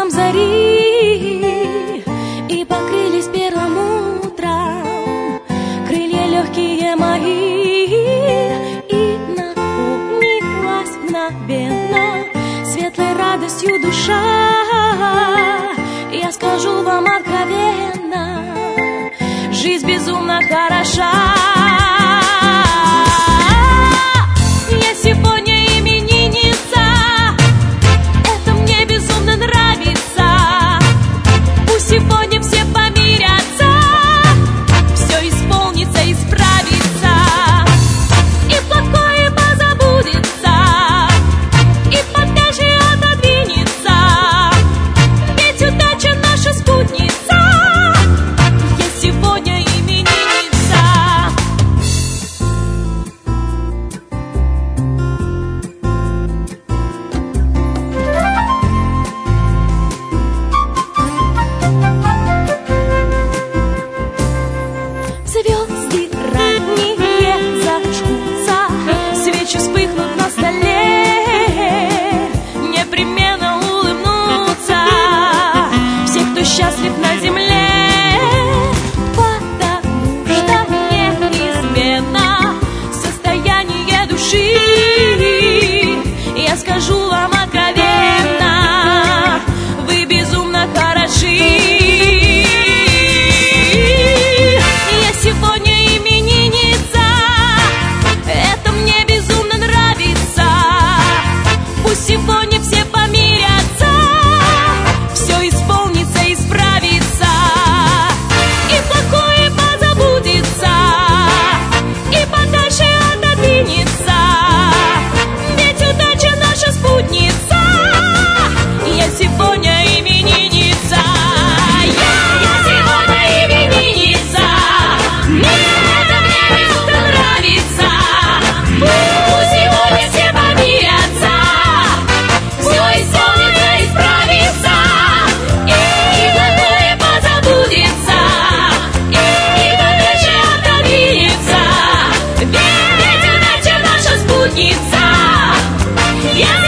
нам зари и покрылись первым утром крылья легкие мои, и наполнилась мгновенно светлой радостью душа. Я скажу вам откровенно, жизнь безумно хороша. Я сегодня именинница, это мне безумно нравится. Пусть сегодня все помирятся, все исполнится, исправится, и плохое позабудется, и подальше отодвинется, ведь удача наша спутница. Я сегодня именинница. Звезды ранние зажгутся, свечи вспыхнут на столе, непременно улыбнутся все, кто счастлив на земле, потому что неизменно состояние души. Я скажу вам откровенно, вы безумно хороши. Я сегодня именинница, это мне безумно нравится. Пусть сегодня все помирятся, все исполнится, исправится, и плохое позабудется, и подальше отодвинется, ведь удача наша спутница. Я сегодня именинница. Я сегодня именинница. Это мне безумно нравится. Пусть сегодня все помирятся, все исполнится, исправится, и плохое позабудется, и подальше отодвинется, ведь удача наша спутница. Я